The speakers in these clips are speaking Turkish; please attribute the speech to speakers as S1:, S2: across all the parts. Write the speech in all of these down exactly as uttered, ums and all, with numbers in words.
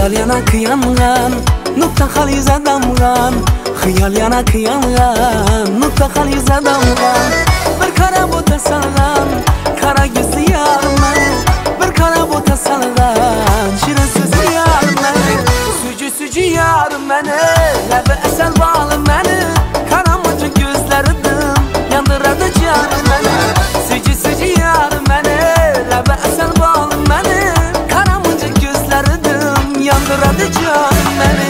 S1: Hıyal yana kıyangan, nokta hal yüze damgan. Hıyal yana kıyangan, nokta hal yüze damgan. Bir kara bota salgan, kara gözlü yarma. Bir kara bota salgan, şirin sözlü yarma. Sücü sücü yarım beni, lebe esel bağlı beni. Karamacı gözleridim, yandıradı canım beni. Sücü sücü yarım beni, lebe esel bağlı beni. Karamacı gözleridim, yandıradı canım beni.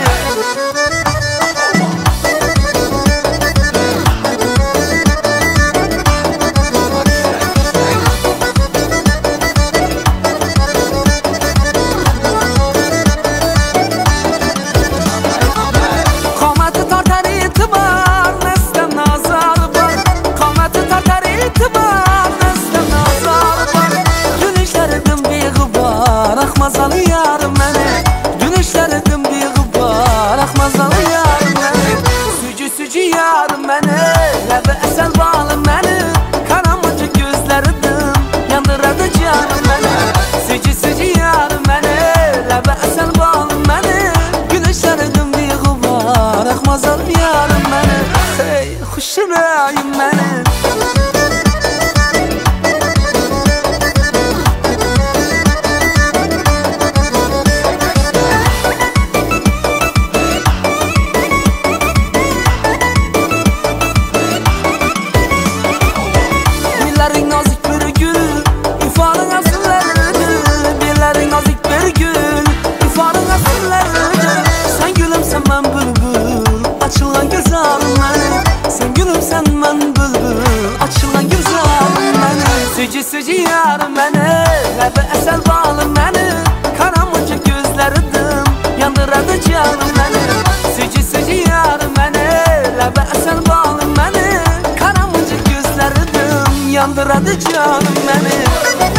S1: Mazalı yarım beni, güneşlerdim bir gıbar. Ah mazalı yarım beni, sücü sücü yarım beni. Lebe esel bağlım beni, karamacı gözlerdim, yandıradı canım beni. Sücü sücü yarım beni, lebe esel bağlım beni. Güneşlerdim bir gıbar. Ah mazalı yarım beni, hey huşunayım beni. Açılan gözlerim beni, sen gülümsen ben bülbül. Açılan gözlerim beni, sücü sücü yarım beni. Lebe esel bağlım beni, karamacı gözleridim, yandıradı canım beni. Sücü sücü yarım beni, lebe esel bağlım beni. Karamacı gözleridim, yandıradı canım beni.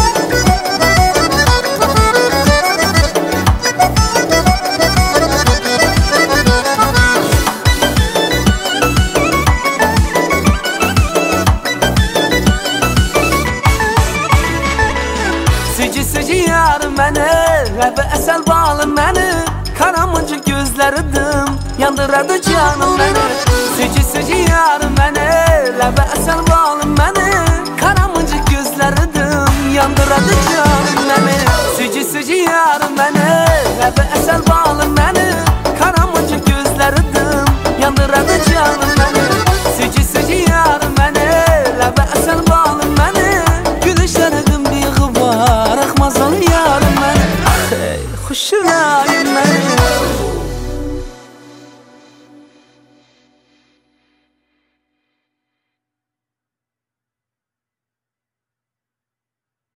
S1: Sücü sücü yarım beni, lebe esel bağlım beni. Karamacı gözleridim, yandıradı canım beni. Sücü sücü yarım beni, lebe esel bağlım beni. Karamacı gözleridim, yandıradı canım beni. Sücü sücü yarım beni, lebe esel bağlım beni. Karamacı gözleridim, yandıradı